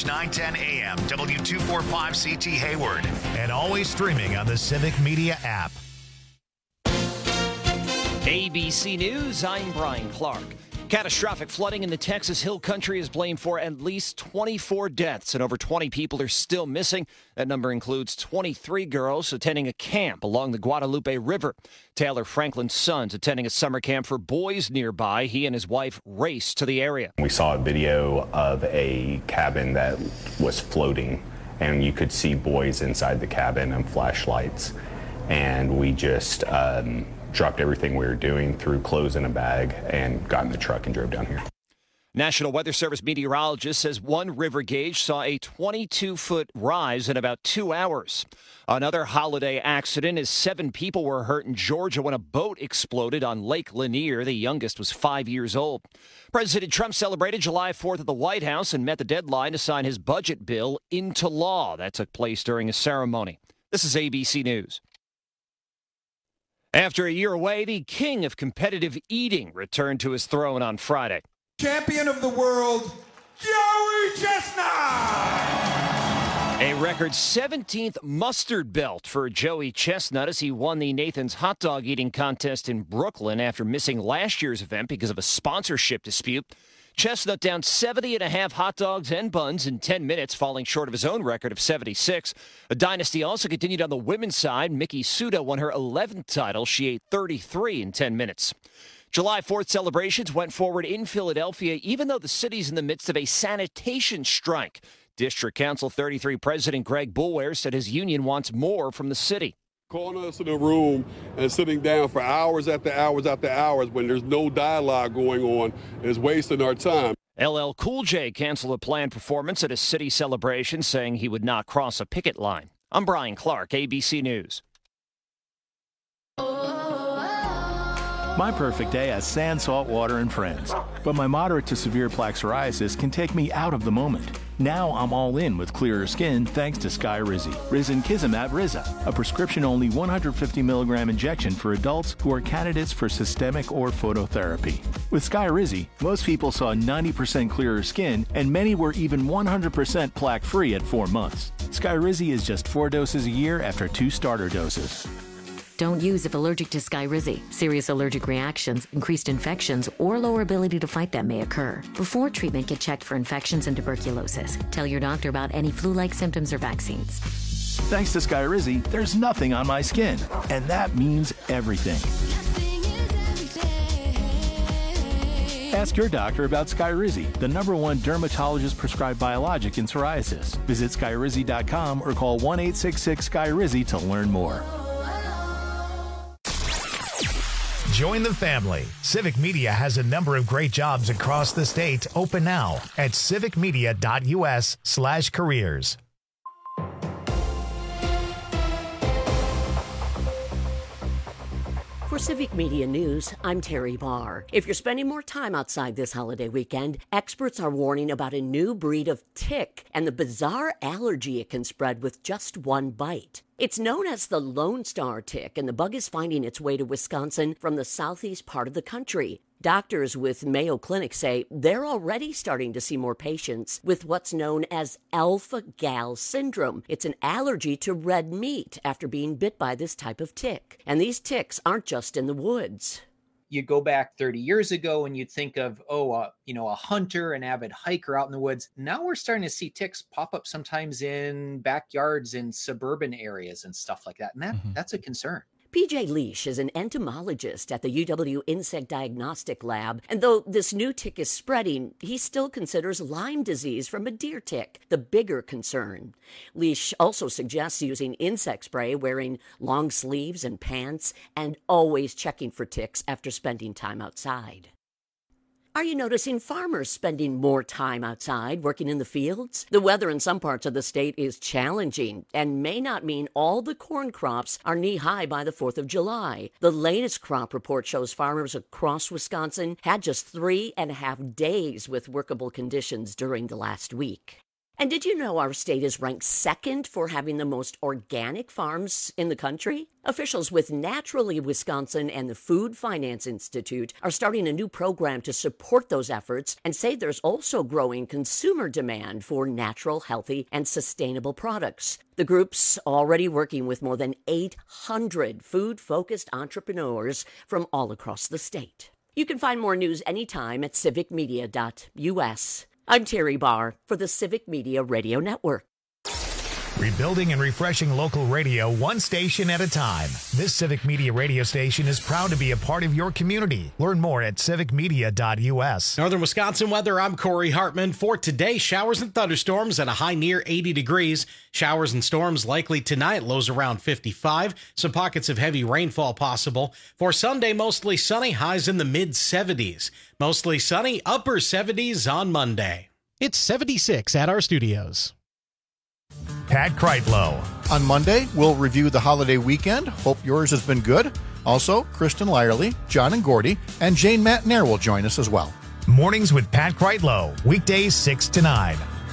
910 AM, W245CT Hayward, and always streaming on the Civic Media app. ABC News, I'm Brian Clark. Catastrophic flooding in the Texas Hill Country is blamed for at least 24 deaths, and over 20 people are still missing. That number includes 23 girls attending a camp along the Guadalupe River. Taylor Franklin's son's attending a summer camp for boys nearby. He and his wife raced to the area. We saw a video of a cabin that was floating, and you could see boys inside the cabin and flashlights. And we just dropped everything we were doing, threw clothes in a bag, and got in the truck and drove down here. National Weather Service meteorologist says one river gauge saw a 22-foot rise in about 2 hours. Another holiday accident as 7 people were hurt in Georgia when a boat exploded on Lake Lanier. The youngest was 5 years old. President Trump celebrated July 4th at the White House and met the deadline to sign his budget bill into law. That took place during a ceremony. This is ABC News. After a year away, the king of competitive eating returned to his throne on Friday. Champion of the world, Joey Chestnut! A record 17th mustard belt for Joey Chestnut as he won the Nathan's Hot Dog Eating Contest in Brooklyn after missing last year's event because of a sponsorship dispute. Chestnut downed 70 and a half hot dogs and buns in 10 minutes, falling short of his own record of 76. A dynasty also continued on the women's side. Miki Suda won her 11th title. She ate 33 in 10 minutes. July 4th celebrations went forward in Philadelphia, even though the city's in the midst of a sanitation strike. District Council 33 President Greg Boulware said his union wants more from the city. Calling us in a room and sitting down for hours after hours after hours when there's no dialogue going on is wasting our time. LL Cool J canceled a planned performance at a city celebration, saying he would not cross a picket line. I'm Brian Clark, ABC News. My perfect day has sand, salt water, and friends. But my moderate to severe plaque psoriasis can take me out of the moment. Now I'm all in with clearer skin thanks to Skyrizi. Risankizumab Riza, a prescription-only 150 milligram injection for adults who are candidates for systemic or phototherapy. With Skyrizi, most people saw 90% clearer skin, and many were even 100% plaque-free at 4 months. Skyrizi is just 4 doses a year after 2 starter doses. Don't use if allergic to Skyrizi. Serious allergic reactions, increased infections, or lower ability to fight them may occur. Before treatment, get checked for infections and tuberculosis. Tell your doctor about any flu-like symptoms or vaccines. Thanks to Skyrizi, there's nothing on my skin, and that means everything. Ask your doctor about Skyrizi, the #1 dermatologist-prescribed biologic in psoriasis. Visit Skyrizi.com or call 1-866-SKYRIZI to learn more. Join the family. Civic Media has a number of great jobs across the state open now at civicmedia.us/careers. For Civic Media News, I'm Terry Barr. If you're spending more time outside this holiday weekend, experts are warning about a new breed of tick and the bizarre allergy it can spread with just one bite. It's known as the Lone Star tick, and the bug is finding its way to Wisconsin from the southeast part of the country. Doctors with Mayo Clinic say they're already starting to see more patients with what's known as alpha-gal syndrome. It's an allergy to red meat after being bit by this type of tick. And these ticks aren't just in the woods. You go back 30 years ago and you'd think of, a hunter, an avid hiker out in the woods. Now we're starting to see ticks pop up sometimes in backyards in suburban areas and stuff like that. And that's a concern. PJ Leash is an entomologist at the UW Insect Diagnostic Lab, and though this new tick is spreading, he still considers Lyme disease from a deer tick the bigger concern. Leash also suggests using insect spray, wearing long sleeves and pants, and always checking for ticks after spending time outside. Are you noticing farmers spending more time outside working in the fields? The weather in some parts of the state is challenging and may not mean all the corn crops are knee-high by the 4th of July. The latest crop report shows farmers across Wisconsin had just 3.5 days with workable conditions during the last week. And did you know our state is ranked second for having the most organic farms in the country? Officials with Naturally Wisconsin and the Food Finance Institute are starting a new program to support those efforts and say there's also growing consumer demand for natural, healthy, and sustainable products. The group's already working with more than 800 food-focused entrepreneurs from all across the state. You can find more news anytime at civicmedia.us. I'm Terry Barr for the Civic Media Radio Network. Rebuilding and refreshing local radio one station at a time. This Civic Media radio station is proud to be a part of your community. Learn more at civicmedia.us. Northern Wisconsin weather, I'm Corey Hartman. For today, showers and thunderstorms at a high near 80 degrees. Showers and storms likely tonight, lows around 55. Some pockets of heavy rainfall possible. For Sunday, mostly sunny, highs in the mid-70s. Mostly sunny, upper 70s on Monday. It's 76 at our studios. Pat Kreitlow. On Monday, we'll review the holiday weekend. Hope yours has been good. Also, Kristen Lyerly, John and Gordy, and Jane Matnair will join us as well. Mornings with Pat Kreitlow, weekdays 6 to 9.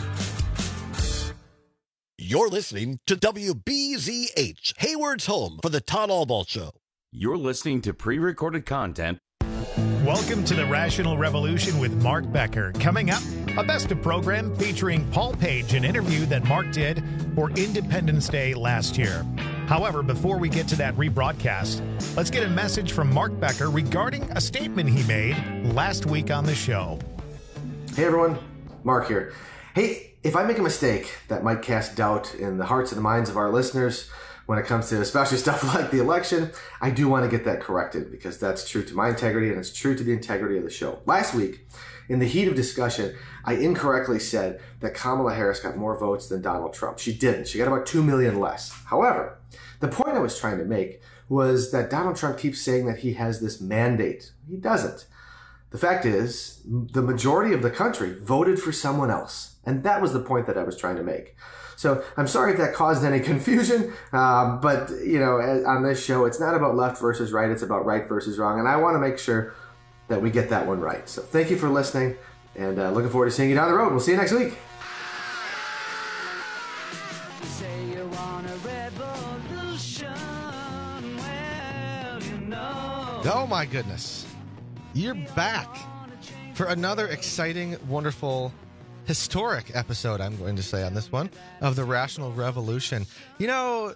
You're listening to WBZH, Hayward's home for the Todd Albaugh Show. You're listening to pre-recorded content. Welcome to the Rational Revolution with Mark Becker. Coming up, a best of program featuring Paul Page, an interview that Mark did for Independence Day last year. However, before we get to that rebroadcast, let's get a message from Mark Becker regarding a statement he made last week on the show. Hey everyone, Mark here. Hey, if I make a mistake that might cast doubt in the hearts and the minds of our listeners when it comes to especially stuff like the election, I do want to get that corrected because that's true to my integrity and it's true to the integrity of the show. Last week, in the heat of discussion, I incorrectly said that Kamala Harris got more votes than Donald Trump. She didn't. She got about 2 million less. However, the point I was trying to make was that Donald Trump keeps saying that he has this mandate. He doesn't. The fact is, the majority of the country voted for someone else. And that was the point that I was trying to make. So I'm sorry if that caused any confusion, but you know, on this show, it's not about left versus right. It's about right versus wrong. And I want to make sure that we get that one right. So thank you for listening and looking forward to seeing you down the road. We'll see you next week. Oh my goodness. You're back for another exciting, wonderful, historic episode, I'm going to say on this one, of the Rational Revolution. You know,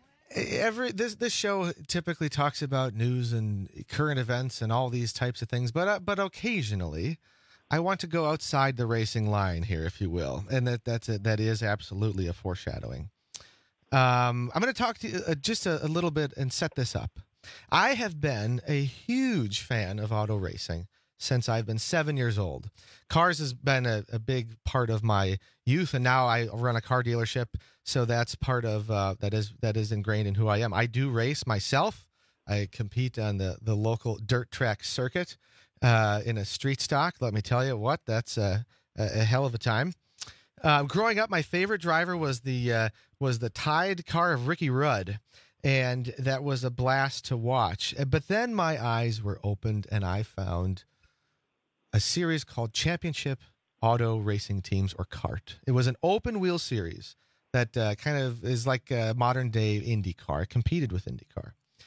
this show typically talks about news and current events and all these types of things, but occasionally I want to go outside the racing line here, if you will, and that is absolutely a foreshadowing. I'm going to talk to you just a little bit and set this up. I have been a huge fan of auto racing since I've been 7 years old. Cars has been a big part of my youth, and now I run a car dealership, so that's part of that is ingrained in who I am. I do race myself. I compete on the local dirt track circuit in a street stock. Let me tell you what, that's a hell of a time. Growing up, my favorite driver was the Tide car of Ricky Rudd, and that was a blast to watch. But then my eyes were opened, and I found a series called Championship Auto Racing Teams, or CART. It was an open-wheel series that kind of is like a modern-day IndyCar. It competed with IndyCar.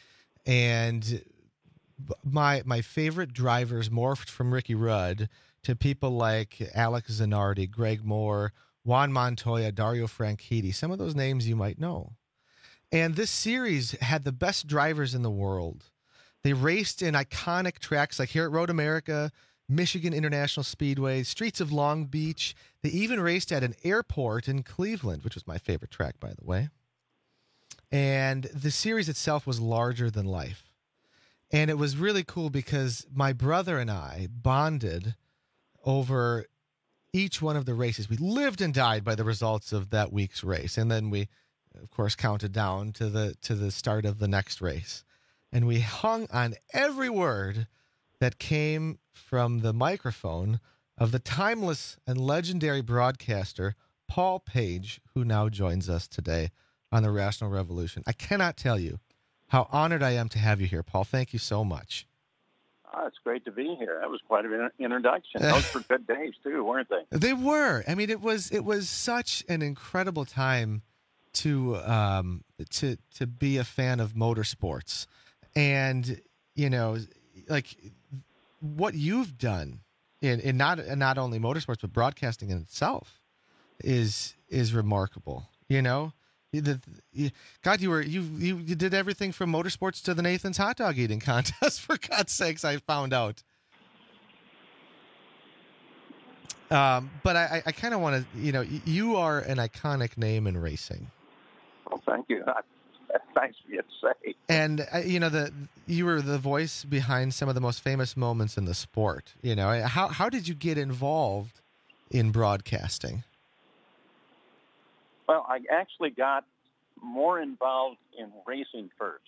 And my favorite drivers morphed from Ricky Rudd to people like Alex Zanardi, Greg Moore, Juan Montoya, Dario Franchitti, some of those names you might know. And this series had the best drivers in the world. They raced in iconic tracks like here at Road America, Michigan International Speedway, streets of Long Beach. They even raced at an airport in Cleveland, which was my favorite track, by the way. And the series itself was larger than life. And it was really cool because my brother and I bonded over each one of the races. We lived and died by the results of that week's race. And then we, of course, counted down to the start of the next race. And we hung on every word that came from the microphone of the timeless and legendary broadcaster, Paul Page, who now joins us today on the Rational Revolution. I cannot tell you how honored I am to have you here, Paul. Thank you so much. Oh, it's great to be here. That was quite an introduction. Those were good days too, weren't they? They were. I mean, it was such an incredible time to be a fan of motorsports, and like what you've done in not only motorsports but broadcasting in itself is remarkable. God, you did everything from motorsports to the Nathan's hot dog eating contest. For God's sakes, I found out. But I kind of want to, you are an iconic name in racing. Well, thank you. That's nice of you to say. And you were the voice behind some of the most famous moments in the sport. How did you get involved in broadcasting? Well, I actually got more involved in racing first.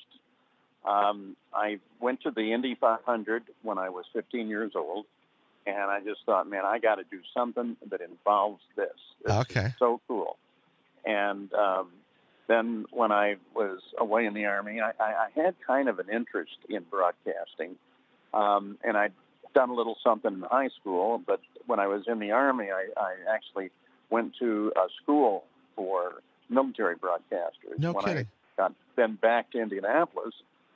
I went to the Indy 500 when I was 15 years old, and I just thought, man, I got to do something that involves this. This is so cool. And then when I was away in the Army, I had kind of an interest in broadcasting, and I'd done a little something in high school, but when I was in the Army, I actually went to a school for military broadcasters. No when kidding. I got then back to Indianapolis,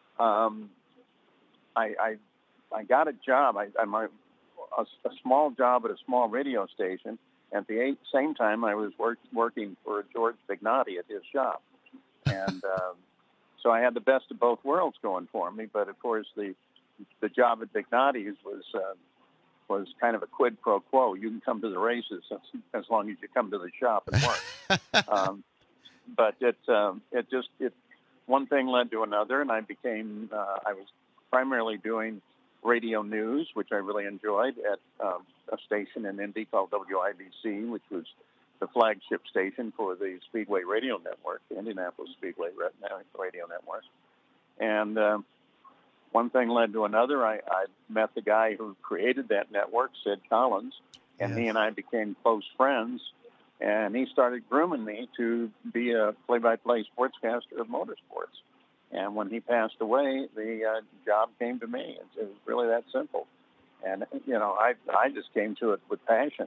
I got a job. A small job at a small radio station. At the same time, I was working for George Vignotti at his shop, and so I had the best of both worlds going for me. But of course, the job at Vignotti's was kind of a quid pro quo. You can come to the races as long as you come to the shop and work. But it one thing led to another, and I was primarily doing radio news, which I really enjoyed at a station in Indy called WIBC, which was the flagship station for the Speedway Radio Network, the Indianapolis Speedway Radio Network. And one thing led to another. I met the guy who created that network, Sid Collins, and he and I became close friends. And he started grooming me to be a play-by-play sportscaster of motorsports. And when he passed away, the job came to me. It was really that simple. And I just came to it with passion.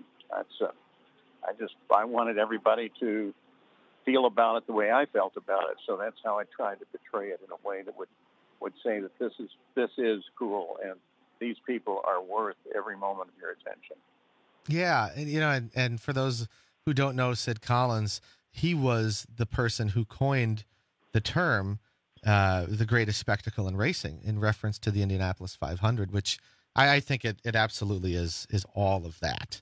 I wanted everybody to feel about it the way I felt about it. So that's how I tried to portray it in a way that would say that this is cool, and these people are worth every moment of your attention. Yeah, and and for those who don't know Sid Collins, he was the person who coined the term the greatest spectacle in racing in reference to the Indianapolis 500, which I think it absolutely is all of that.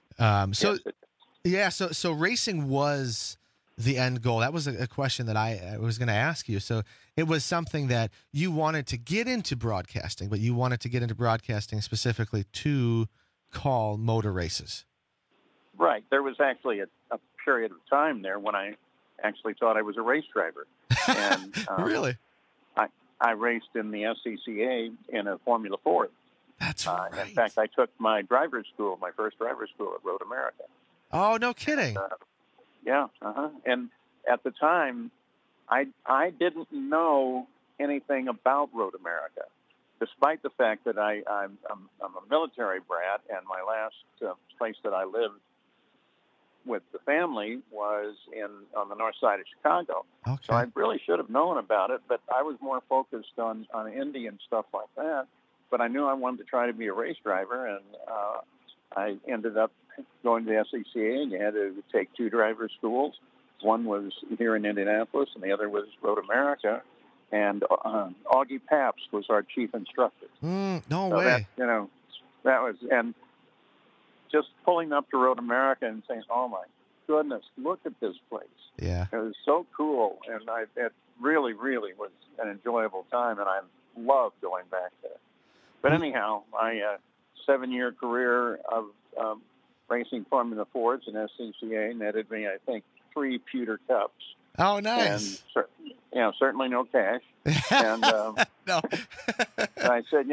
So racing was the end goal. That was a question that I was going to ask you. So it was something that you wanted to get into broadcasting, but you wanted to get into broadcasting specifically to call motor races. Right. There was actually a period of time there when I actually thought I was a race driver. And, really? I raced in the SCCA in a Formula Ford. That's right. In fact, I took my first driver's school at Road America. Oh, no kidding. Yeah. And at the time, I didn't know anything about Road America, despite the fact that I'm a military brat, and my last place that I lived with the family was on the north side of Chicago. Okay. So I really should have known about it, but I was more focused on Indy and stuff like that. But I knew I wanted to try to be a race driver, and I ended up going to the SCCA, and you had to take two driver schools. One was here in Indianapolis, and the other was Road America. And Augie Pabst was our chief instructor. No way. That was, and just pulling up to Road America and saying, "Oh my goodness, look at this place!" Yeah, it was so cool, and it really, really was an enjoyable time, and I loved going back there. But anyhow, my 7-year career of racing Formula Fords and SCCA netted me, I think, 3 pewter cups. Oh, nice. And certainly no cash. And no. I said,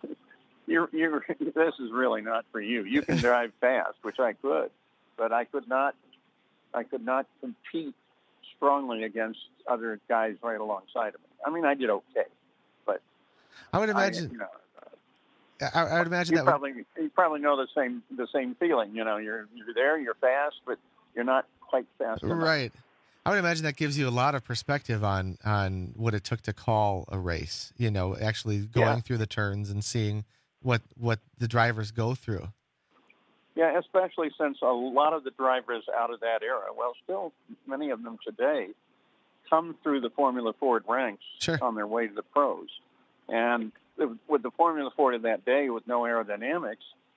this is really not for you. You can drive fast, which I could, but I could not compete strongly against other guys right alongside of me. I mean, I did okay, but I would imagine. I would imagine you probably know the same feeling. You know, you're there, you're fast, but you're not quite fast enough. Right. I would imagine that gives you a lot of perspective on what it took to call a race. You know, actually going through the turns and seeing what the drivers go through. Yeah, especially since a lot of the drivers out of that era, well, still many of them today, come through the Formula Ford ranks on their way to the pros. And with the Formula Ford of that day, with no aerodynamics,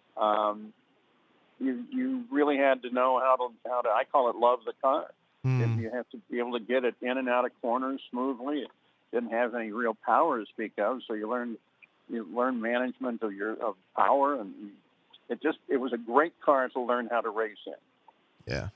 you really had to know how to I call it love the car. You have to be able to get it in and out of corners smoothly. It didn't have any real power to speak of, so you learn management of power, and it was a great car to learn how to race in. Yeah.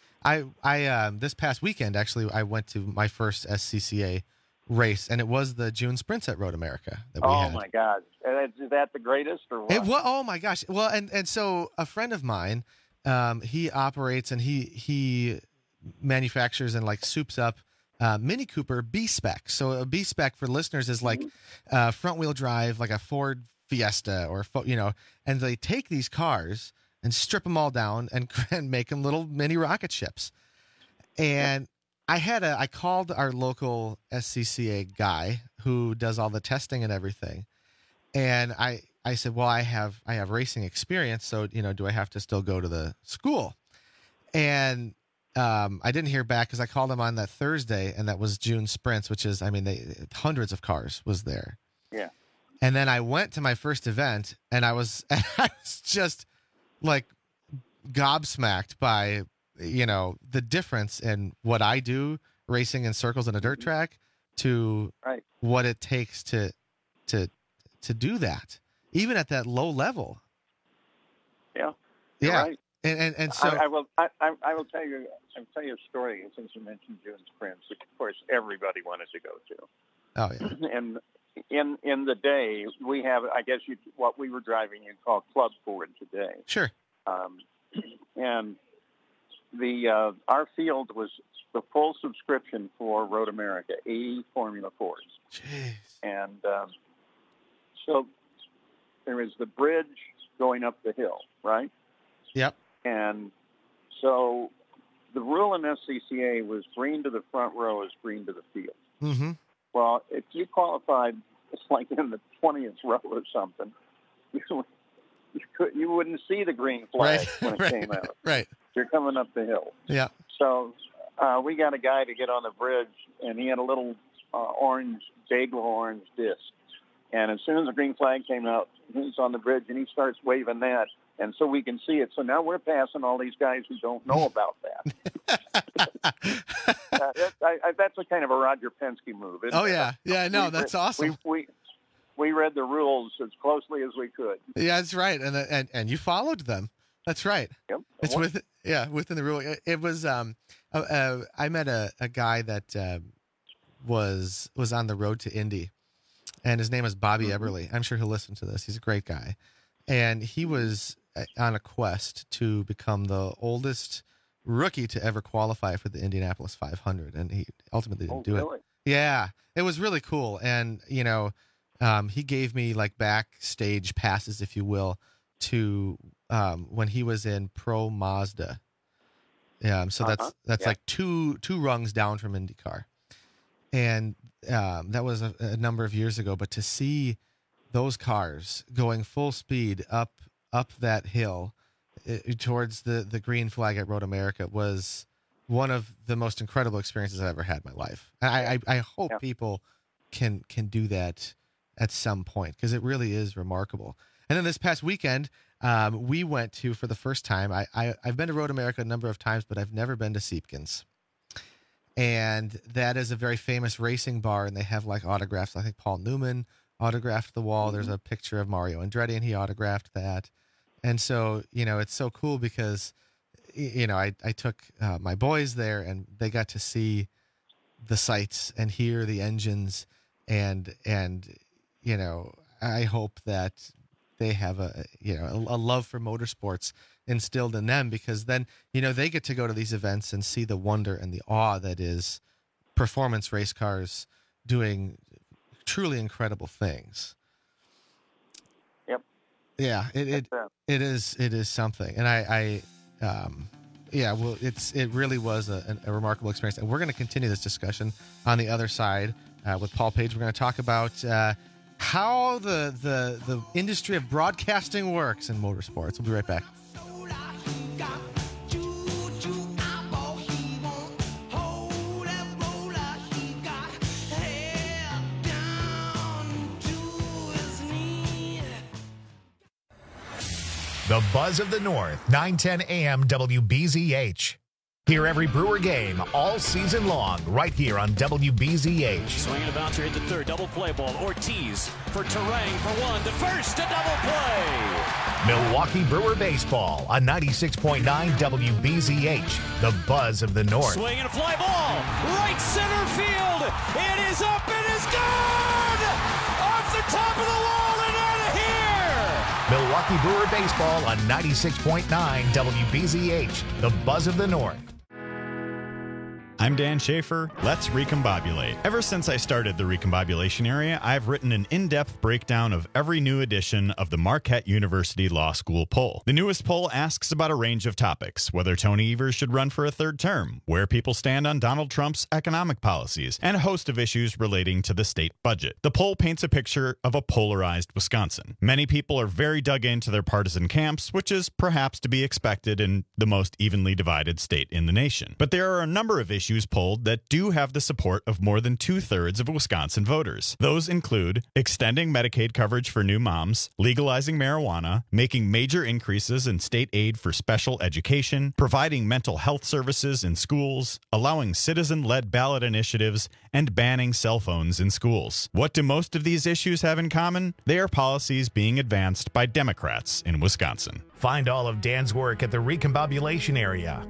I this past weekend, actually, I went to my first SCCA race, and it was the June Sprints at Road America that we had. Oh, my God. Is that the greatest or what? Oh, my gosh. Well, and so a friend of mine, he operates and he manufactures and like soups up Mini Cooper B-Spec. So a B-Spec for listeners is like front-wheel drive, like a Ford Fiesta or, and they take these cars and strip them all down and make them little mini rocket ships. And I called our local SCCA guy who does all the testing and everything. And I said, well, I have racing experience. So, do I have to still go to the school? And I didn't hear back because I called him on that Thursday, and that was June Sprints, which is, hundreds of cars was there. Yeah. And then I went to my first event, and I was just like gobsmacked by, the difference in what I do racing in circles in a dirt track to what it takes to do that, even at that low level. Yeah. Yeah. Right. And so I will tell you a story since you mentioned June Sprints, which of course everybody wanted to go to. Oh yeah. And in the day we have, I guess what we were driving you'd call Club Ford today. Sure. And our field was the full subscription for Road America, 80 Formula Fords. Jeez. And so there is the bridge going up the hill, right? Yep. And so the rule in SCCA was green to the front row is green to the field. Mm-hmm. Well, if you qualified, it's like in the 20th row or something, you wouldn't see the green flag when it came out. Right. You're coming up the hill. Yeah. So we got a guy to get on the bridge, and he had a little bagel orange disc. And as soon as the green flag came out, he's on the bridge, and he starts waving that. And so we can see it. So now we're passing all these guys who don't know about that. That's a kind of a Roger Penske move, isn't it? Yeah. Yeah, no, that's awesome. We read the rules as closely as we could. Yeah, that's right. And you followed them. That's right. Yep. It's within the rule. It was I met a guy that was on the road to Indy, and his name is Bobby Eberly. I'm sure he'll listen to this. He's a great guy. And he was on a quest to become the oldest rookie to ever qualify for the Indianapolis 500, and he ultimately didn't do it. Yeah, it was really cool. And he gave me like backstage passes, if you will, to when he was in Pro Mazda. So that's like two rungs down from IndyCar, and that was a number of years ago. But to see those cars going full speed up that hill towards the green flag at Road America was one of the most incredible experiences I've ever had in my life. And I hope people can do that at some point, because it really is remarkable. And then this past weekend, we went to, for the first time, I've been to Road America a number of times, but I've never been to Siepkens. And that is a very famous racing bar, and they have like autographs. I think Paul Newman autographed the wall. There's a picture of Mario Andretti, and he autographed that. And so, it's so cool because, I took my boys there, and they got to see the sights and hear the engines, and I hope that they have a love for motorsports instilled in them, because then, they get to go to these events and see the wonder and the awe that is performance race cars doing truly incredible things. Yep. Yeah, it is something, and it really was a remarkable experience, and we're going to continue this discussion on the other side with Paul Page. We're going to talk about how the industry of broadcasting works in motorsports. We'll be right back. The Buzz of the North, 910 AM WBZH. Hear every Brewer game all season long right here on WBZH. Swinging a bouncer into third, double play ball. Ortiz for Terang for one, to first, a double play. Milwaukee Brewer baseball on 96.9 WBZH. The Buzz of the North. Swing and a fly ball, right center field. It is up and is gone! Off the top of the wall and out of here! Milwaukee Brewer baseball on 96.9 WBZH. The Buzz of the North. I'm Dan Schaefer. Let's recombobulate. Ever since I started the recombobulation area, I've written an in-depth breakdown of every new edition of the Marquette University Law School poll. The newest poll asks about a range of topics: whether Tony Evers should run for a third term, where people stand on Donald Trump's economic policies, and a host of issues relating to the state budget. The poll paints a picture of a polarized Wisconsin. Many people are very dug into their partisan camps, which is perhaps to be expected in the most evenly divided state in the nation. But there are a number of issues polled that do have the support of more than 2/3 of Wisconsin voters. Those include extending Medicaid coverage for new moms, legalizing marijuana, making major increases in state aid for special education, providing mental health services in schools, allowing citizen-led ballot initiatives, and banning cell phones in schools. What do most of these issues have in common? They are policies being advanced by Democrats in Wisconsin. Find all of Dan's work at the recombobulation area.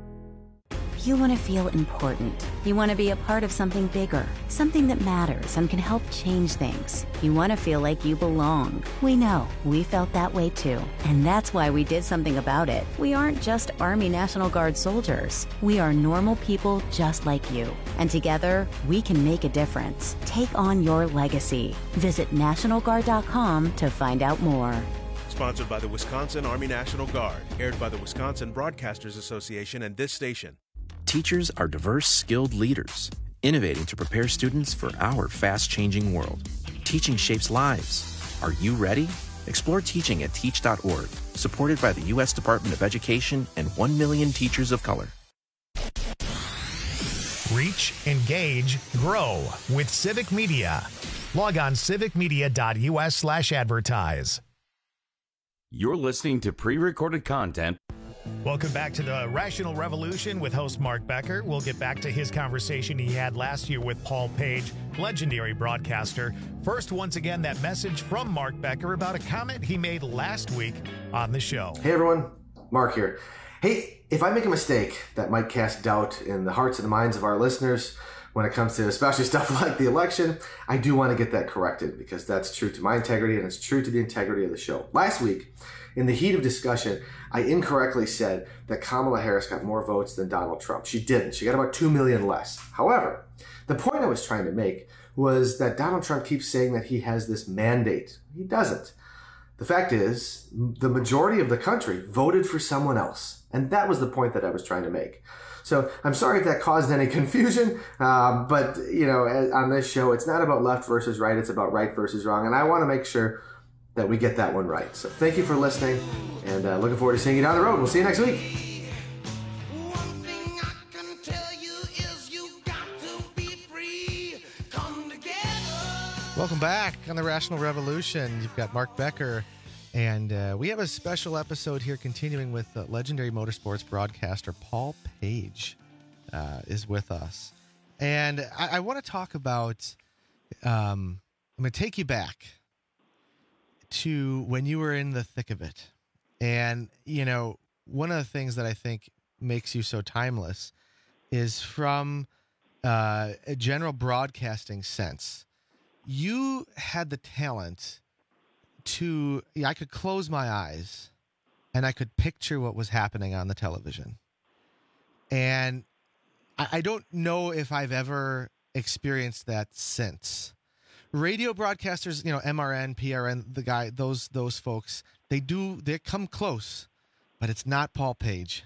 You want to feel important. You want to be a part of something bigger, something that matters and can help change things. You want to feel like you belong. We know. We felt that way too. And that's why we did something about it. We aren't just Army National Guard soldiers. We are normal people just like you. And together, we can make a difference. Take on your legacy. Visit NationalGuard.com to find out more. Sponsored by the Wisconsin Army National Guard. Aired by the Wisconsin Broadcasters Association and this station. Teachers are diverse, skilled leaders, innovating to prepare students for our fast-changing world. Teaching shapes lives. Are you ready? Explore teaching at teach.org, supported by the U.S. Department of Education and 1 million teachers of color. Reach, engage, grow with Civic Media. Log on civicmedia.us/advertise. You're listening to pre-recorded content. Welcome back to the Rational Revolution with host Mark Becker. We'll get back to his conversation he had last year with Paul Page, legendary broadcaster. First, once again, that message from Mark Becker about a comment he made last week on the show. Hey everyone, Mark here. Hey, if I make a mistake that might cast doubt in the hearts and the minds of our listeners when it comes to especially stuff like the election, I do want to get that corrected because that's true to my integrity and it's true to the integrity of the show. Last week, in the heat of discussion, I incorrectly said that Kamala Harris got more votes than Donald Trump. She didn't. She got about 2 million less. However, the point I was trying to make was that Donald Trump keeps saying that he has this mandate. He doesn't. The fact is, the majority of the country voted for someone else. And that was the point that I was trying to make. So I'm sorry if that caused any confusion, but on this show, it's not about left versus right. It's about right versus wrong. And I want to make sure that we get that one right. So thank you for listening, and looking forward to seeing you down the road. We'll see you next week. Welcome back on the Rational Revolution. You've got Mark Becker, and we have a special episode here continuing with legendary motorsports broadcaster Paul Page is with us. And I want to talk about, I'm going to take you back to when you were in the thick of it. And, one of the things that I think makes you so timeless is from a general broadcasting sense. You had the talent to, I could close my eyes and I could picture what was happening on the television. And I don't know if I've ever experienced that since. radio broadcasters, MRN, PRN, those folks, they come close, but it's not Paul Page.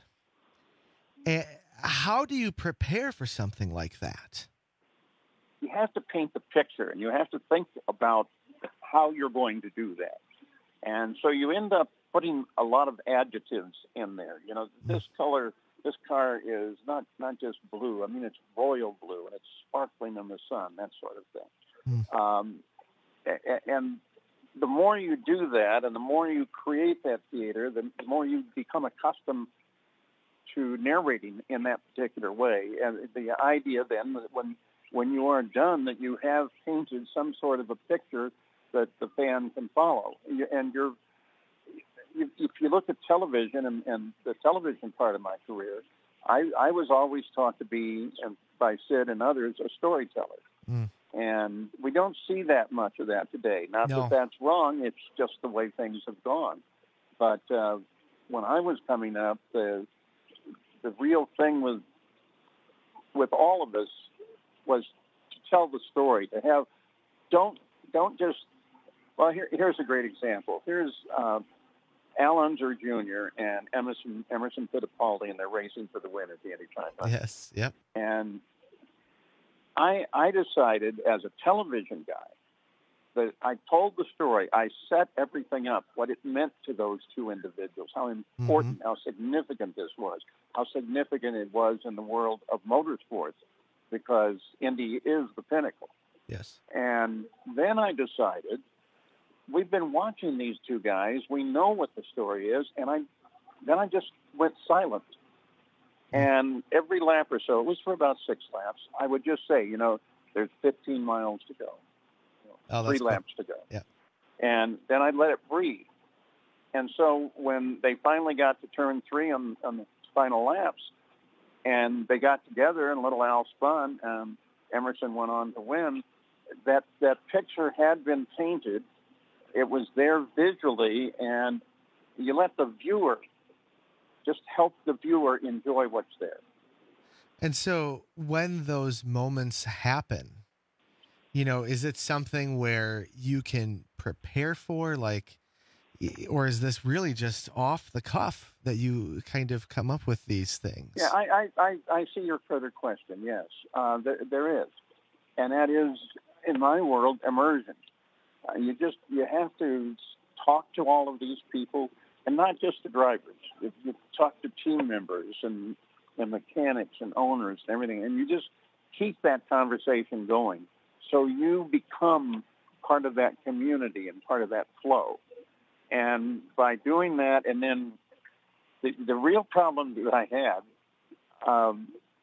How do you prepare for something like that? You have to paint the picture, and you have to think about how you're going to do that. And so you end up putting a lot of adjectives in there. This color, this car is not just blue. I mean, it's royal blue, and it's sparkling in the sun, that sort of thing. And the more you do that, and the more you create that theater, the more you become accustomed to narrating in that particular way. And the idea then that when you are done, that you have painted some sort of a picture that the fan can follow. And if you look at television and the television part of my career, I was always taught to be, by Sid and others, a storyteller. And we don't see that much of that today. Not that that's wrong, it's just the way things have gone. But when I was coming up, the real thing with all of us was to tell the story, to have, don't just, well, here's a great example. Here's Al Unser Jr. and Emerson Fittipaldi, and they're racing for the win at the Indy 500. Yes, yep. And I decided as a television guy that I told the story. I set everything up, what it meant to those two individuals, how important, how significant this was, how significant it was in the world of motorsports, because Indy is the pinnacle. Yes. And then I decided, we've been watching these two guys, we know what the story is, and then I just went silent. And every lap or so, it was for about 6 laps, I would just say, there's 15 miles to go. 3 laps to go. Yeah. And then I'd let it breathe. And so when they finally got to turn 3 on the final laps, and they got together and little Al spun, and Emerson went on to win, that picture had been painted. It was there visually, and you let the viewer, just help the viewer enjoy what's there. And so when those moments happen, is it something where you can prepare for, or is this really just off the cuff that you kind of come up with these things? Yeah, I see your further question. Yes, there is. And that is, in my world, immersion. You have to talk to all of these people, and not just the drivers. You talk to team members and mechanics and owners and everything, and you just keep that conversation going. So you become part of that community and part of that flow. And by doing that, and then the real problem that I had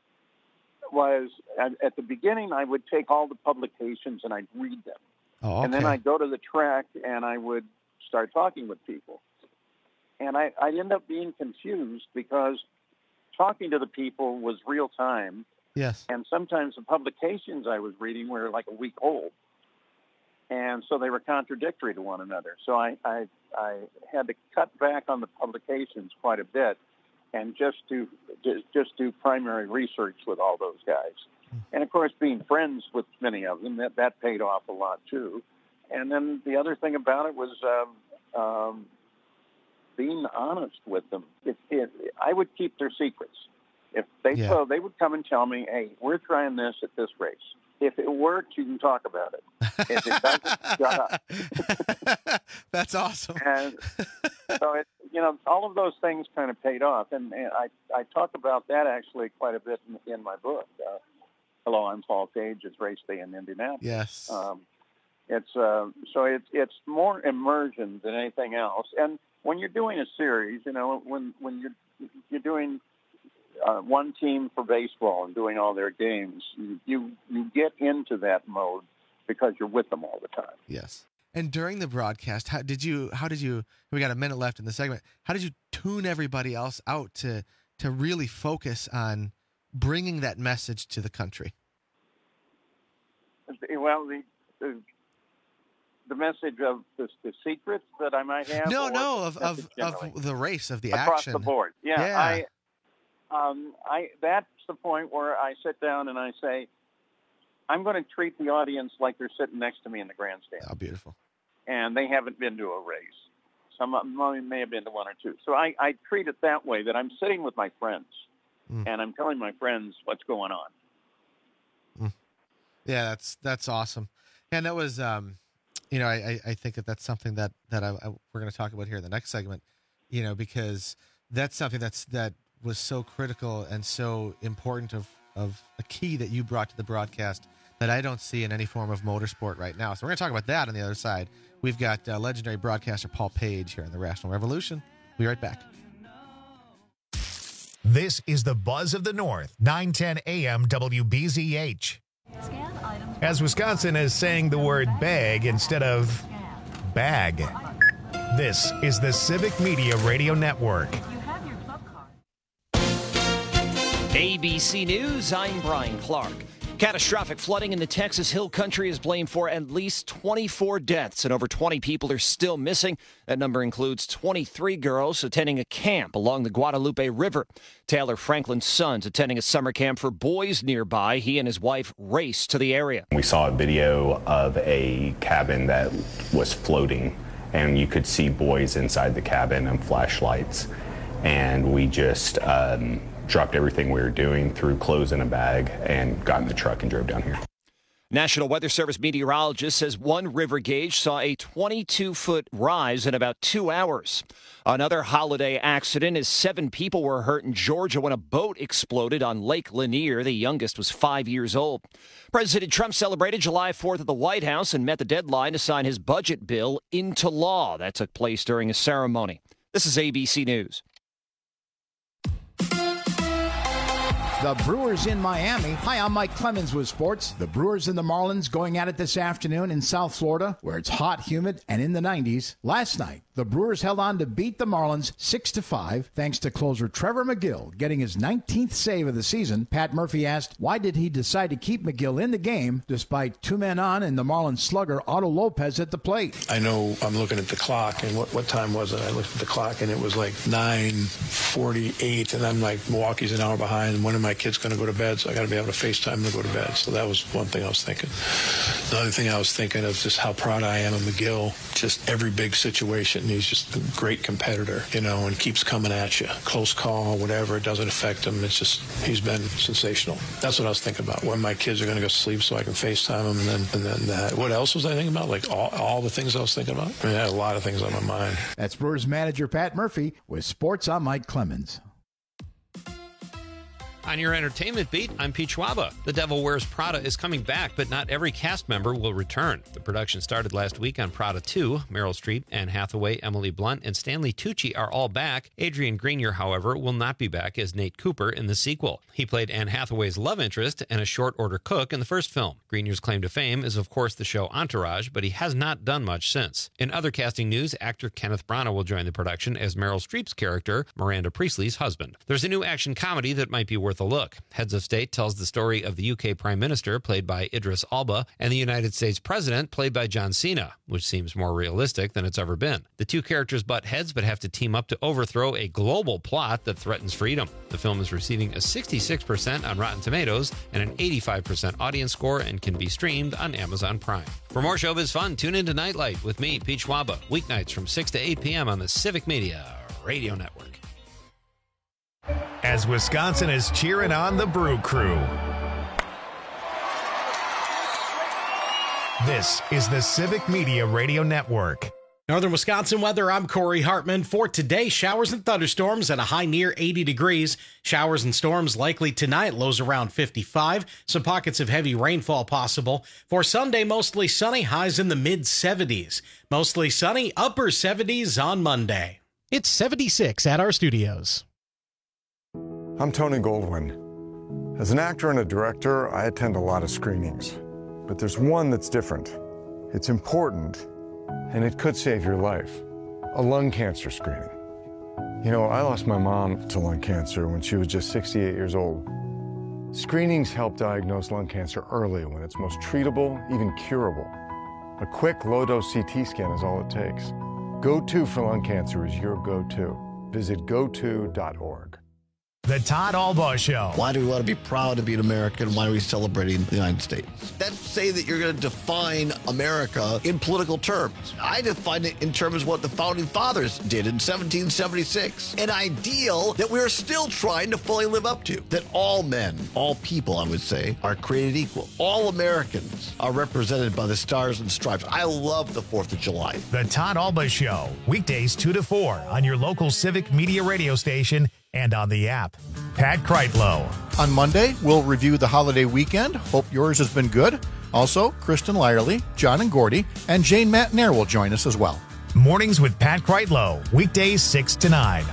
was at the beginning, I would take all the publications and I'd read them. Oh, okay. And then I'd go to the track and I would start talking with people. And I'd end up being confused because talking to the people was real time. Yes. And sometimes the publications I was reading were like a week old. And so they were contradictory to one another. So I had to cut back on the publications quite a bit and just do primary research with all those guys. And, of course, being friends with many of them, that paid off a lot, too. And then the other thing about it was being honest with them. I would keep their secrets. If so they would come and tell me, hey, we're trying this at this race. If it works, you can talk about it. If it doesn't, shut up. That's awesome. And so, all of those things kind of paid off. And I talk about that actually quite a bit in my book. Hello, I'm Paul Page. It's race day in Indianapolis. Yes. It's more immersion than anything else. And when you're doing a series, when you're doing one team for baseball and doing all their games, you get into that mode because you're with them all the time. Yes. And during the broadcast, how did you, we got a minute left in the segment, how did you tune everybody else out to really focus on bringing that message to the country? Well, the message of the secrets that I might have? Of the race, of the across action. Across the board. Yeah. That's the point where I sit down and I say, I'm going to treat the audience like they're sitting next to me in the grandstand. Oh, beautiful. And they haven't been to a race. Some of them may have been to one or two. So I treat it that way, that I'm sitting with my friends, and I'm telling my friends what's going on. Yeah, that's awesome. And that was, I think that's something that we're going to talk about here in the next segment, because that's something that was so critical and so important of a key that you brought to the broadcast that I don't see in any form of motorsport right now. So we're going to talk about that on the other side. We've got legendary broadcaster Paul Page here in the Rational Revolution. We'll be right back. This is the Buzz of the North, 910 AM WBZH. As Wisconsin is saying the word bag instead of bag. This is the Civic Media Radio Network. ABC News, I'm Brian Clark. Catastrophic flooding in the Texas Hill Country is blamed for at least 24 deaths, and over 20 people are still missing. That number includes 23 girls attending a camp along the Guadalupe River. Taylor Franklin's son's attending a summer camp for boys nearby. He and his wife raced to the area. We saw a video of a cabin that was floating, and you could see boys inside the cabin and flashlights. And we just dropped everything we were doing, threw clothes in a bag, and got in the truck and drove down here. National Weather Service meteorologist says one river gauge saw a 22-foot rise in about 2 hours. Another holiday accident is 7 people were hurt in Georgia when a boat exploded on Lake Lanier. The youngest was 5 years old. President Trump celebrated July 4th at the White House and met the deadline to sign his budget bill into law. That took place during a ceremony. This is ABC News. The Brewers in Miami. Hi, I'm Mike Clemens with sports. The Brewers and the Marlins going at it this afternoon in South Florida, where it's hot, humid, and in the 90s. Last night, the Brewers held on to beat the Marlins 6-5, thanks to closer Trevor McGill getting his 19th save of the season. Pat Murphy asked, why did he decide to keep McGill in the game despite 2 men on and the Marlins slugger Otto Lopez at the plate? I know I'm looking at the clock, and what time was it? I looked at the clock, and it was like 9:48, and I'm like, Milwaukee's an hour behind, and when am I kids going to go to bed, so I got to be able to FaceTime to go to bed. So that was one thing I was thinking. The other thing I was thinking of just how proud I am of McGill. Just every big situation, he's just a great competitor, and keeps coming at you. Close call, whatever, it doesn't affect him. It's just, he's been sensational. That's what I was thinking about, when my kids are going to go to sleep so I can FaceTime them, and then that. What else was I thinking about? Like all the things I was thinking about? I mean, I had a lot of things on my mind. That's Brewers manager Pat Murphy with sports. I'm Mike Clemens. On your entertainment beat, I'm Pete Schwaba. The Devil Wears Prada is coming back, but not every cast member will return. The production started last week on Prada 2. Meryl Streep, Anne Hathaway, Emily Blunt, and Stanley Tucci are all back. Adrian Grenier, however, will not be back as Nate Cooper in the sequel. He played Anne Hathaway's love interest and a short-order cook in the first film. Grenier's claim to fame is, of course, the show Entourage, but he has not done much since. In other casting news, actor Kenneth Branagh will join the production as Meryl Streep's character, Miranda Priestley's husband. There's a new action comedy that might be worth a look. Heads of State tells the story of the UK Prime Minister, played by Idris Elba, and the United States President, played by John Cena, which seems more realistic than it's ever been. The two characters butt heads but have to team up to overthrow a global plot that threatens freedom. The film is receiving a 66% on Rotten Tomatoes and an 85% audience score and can be streamed on Amazon Prime. For more showbiz fun, tune into Nightlight with me, Pete Schwaba, weeknights from 6 to 8 p.m. on the Civic Media Radio Network. As Wisconsin is cheering on the Brew Crew. This is the Civic Media Radio Network. Northern Wisconsin weather, I'm Corey Hartman. For today, showers and thunderstorms at a high near 80 degrees. Showers and storms likely tonight, lows around 55. Some pockets of heavy rainfall possible. For Sunday, mostly sunny, highs in the mid-70s. Mostly sunny, upper 70s on Monday. It's 76 at our studios. I'm Tony Goldwyn. As an actor and a director, I attend a lot of screenings. But there's one that's different. It's important, and it could save your life. A lung cancer screening. I lost my mom to lung cancer when she was just 68 years old. Screenings help diagnose lung cancer early when it's most treatable, even curable. A quick, low-dose CT scan is all it takes. GoTo for lung cancer is your go-to. Visit goto.org. The Todd Albaugh Show. Why do we want to be proud to be an American? Why are we celebrating the United States? That's say that you're going to define America in political terms. I define it in terms of what the Founding Fathers did in 1776. An ideal that we're still trying to fully live up to. That all men, all people, I would say, are created equal. All Americans are represented by the stars and stripes. I love the 4th of July. The Todd Albaugh Show. Weekdays 2 to 4 on your local Civic Media radio station and on the app. Pat Kreitlow. On Monday, we'll review the holiday weekend. Hope yours has been good. Also, Kristen Lyerly, John and Gordy, and Jane Matnair will join us as well. Mornings with Pat Kreitlow. Weekdays 6 to 9.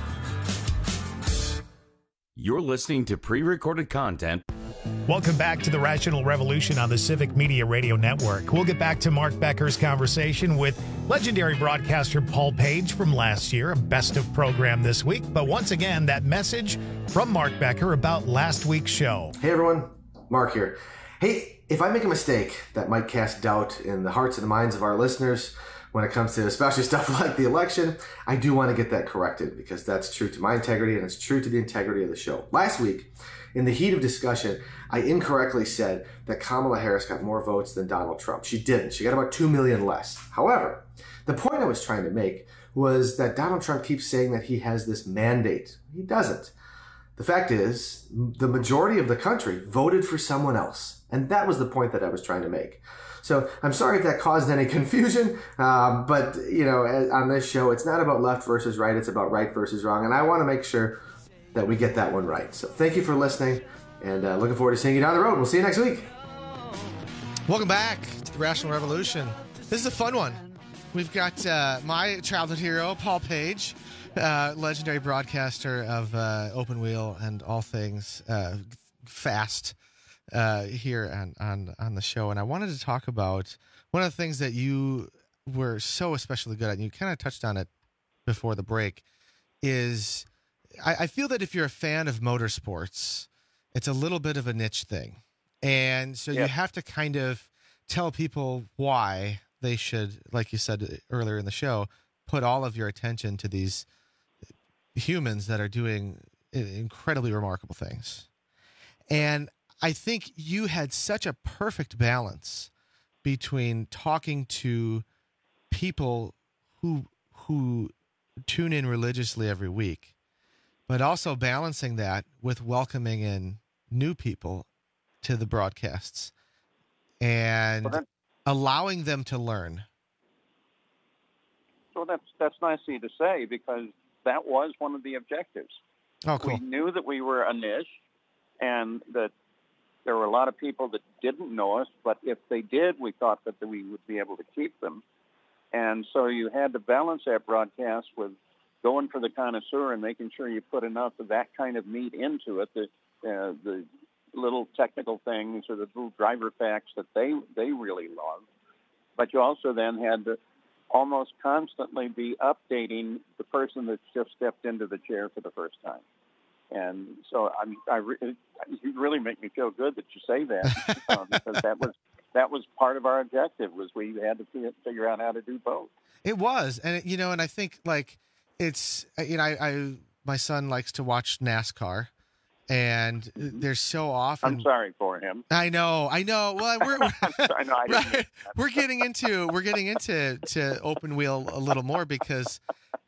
You're listening to pre-recorded content. Welcome back to the Rational Revolution on the Civic Media Radio Network. We'll get back to Mark Becker's conversation with legendary broadcaster Paul Page from last year, a best of program this week. But once again, that message from Mark Becker about last week's show. Hey everyone, Mark here. Hey, if I make a mistake that might cast doubt in the hearts and the minds of our listeners when it comes to especially stuff like the election, I do want to get that corrected because that's true to my integrity and it's true to the integrity of the show. Last week, in the heat of discussion, I incorrectly said that Kamala Harris got more votes than Donald Trump. She didn't. She got about 2 million less. However, the point I was trying to make was that Donald Trump keeps saying that he has this mandate. He doesn't. The fact is, the majority of the country voted for someone else. And that was the point that I was trying to make. So I'm sorry if that caused any confusion, but you know, on this show, it's not about left versus right. It's about right versus wrong. And I want to make sure that we get that one right. So thank you for listening, and looking forward to seeing you down the road. We'll see you next week. Welcome back to the Rational Revolution. This is a fun one. We've got my childhood hero, Paul Page, legendary broadcaster of Open Wheel and all things fast here on the show. And I wanted to talk about one of the things that you were so especially good at, and you kind of touched on it before the break, is I feel that if you're a fan of motorsports, it's a little bit of a niche thing. And so you have to kind of tell people why they should, like you said earlier in the show, put all of your attention to these humans that are doing incredibly remarkable things. And I think you had such a perfect balance between talking to people who tune in religiously every week, but also balancing that with welcoming in new people to the broadcasts and allowing them to learn. So that's nice of you to say, because that was one of the objectives. Oh, cool. We knew that we were a niche and that there were a lot of people that didn't know us, but if they did, we thought that we would be able to keep them. And so you had to balance that broadcast with going for the connoisseur and making sure you put enough of that kind of meat into it, the little technical things or the little driver facts that they really love. But you also then had to almost constantly be updating the person that's just stepped into the chair for the first time. And so you really make me feel good that you say that, because that was part of our objective, was we had to figure out how to do both. It was. And, and I think, like, it's, my son likes to watch NASCAR, and there's so often. I'm sorry for him. I know. Well, we're getting into Open Wheel a little more because,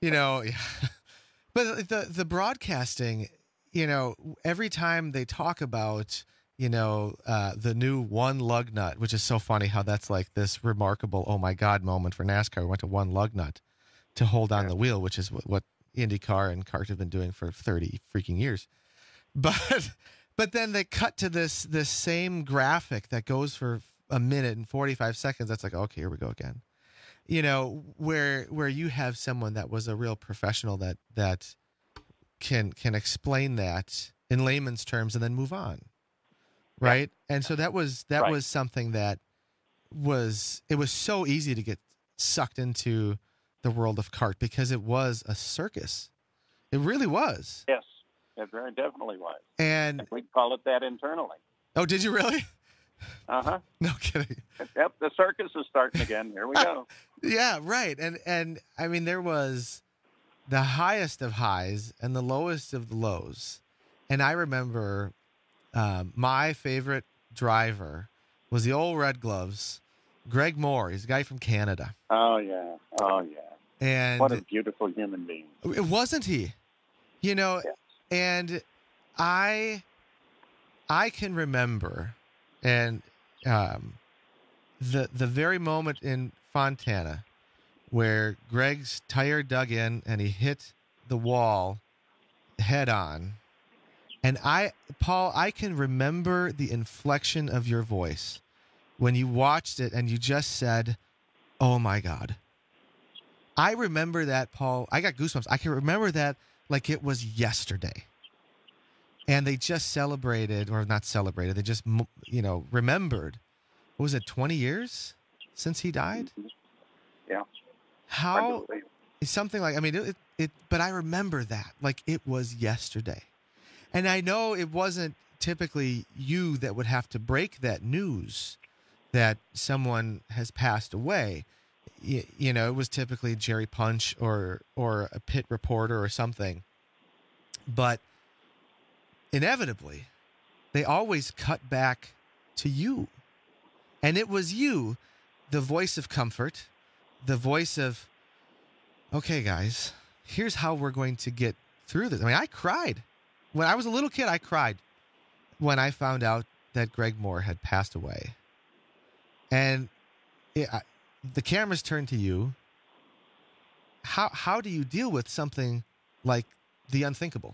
but the broadcasting, every time they talk about, the new one lug nut, which is so funny how that's like this remarkable, oh my God moment for NASCAR. We went to one lug nut to hold on the wheel, which is what IndyCar and CART have been doing for 30 freaking years. But then they cut to this same graphic that goes for a minute and 45 seconds. That's like, okay, here we go again. Where you have someone that was a real professional that can explain that in layman's terms and then move on. Right. Yeah. And so that was something that was so easy to get sucked into the world of CART because it was a circus. It really was. Yes, it very definitely was. And we call it that internally. Oh, did you really? Uh-huh. No kidding. Yep, the circus is starting again. Here we go. Yeah, right. And I mean, there was the highest of highs and the lowest of the lows. And I remember my favorite driver was the old Red Gloves, Greg Moore. He's a guy from Canada. Oh, yeah. And what a beautiful human being. Wasn't he? You know, yes. And I can remember, and the very moment in Fontana where Greg's tire dug in and he hit the wall head on. And Paul, I can remember the inflection of your voice when you watched it and you just said, "Oh my God." I remember that, Paul. I got goosebumps. I can remember that like it was yesterday. And they just celebrated, or not celebrated, they just, remembered. What was it, 20 years since he died? Yeah. How? Something like, but I remember that like it was yesterday. And I know it wasn't typically you that would have to break that news that someone has passed away. It was typically Jerry Punch or a pit reporter or something. But inevitably, they always cut back to you. And it was you, the voice of comfort, the voice of, okay, guys, here's how we're going to get through this. I cried. When I was a little kid, I cried when I found out that Greg Moore had passed away. And the cameras turned to you. How do you deal with something like the unthinkable?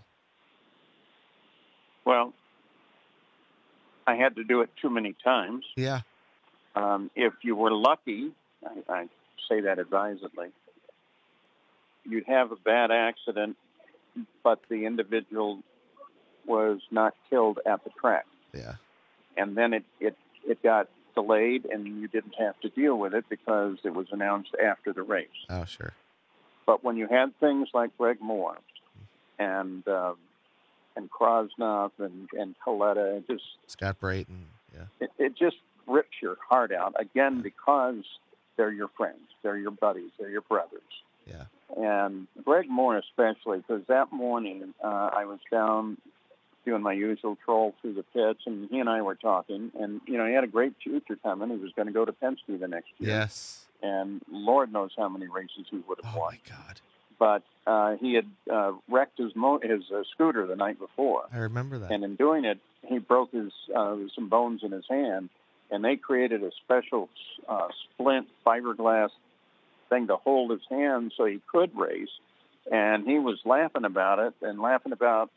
Well, I had to do it too many times. Yeah. If you were lucky, I say that advisedly, you'd have a bad accident, but the individual was not killed at the track. Yeah. And then it got delayed, and you didn't have to deal with it because it was announced after the race. Oh, sure. But when you had things like Greg Moore and Krosnoff and Coletta, Scott Brayton, yeah, it just rips your heart out again because they're your friends, they're your buddies, they're your brothers. Yeah. And Greg Moore especially, because that morning I was down doing my usual troll through the pits, and he and I were talking, and he had a great future coming. He was going to go to Penske the next year. Yes. And Lord knows how many races he would have won. Oh my God. But he had wrecked his scooter the night before. I remember that. And in doing it, he broke some bones in his hand, and they created a special splint fiberglass thing to hold his hand so he could race. And he was laughing about it and laughing about,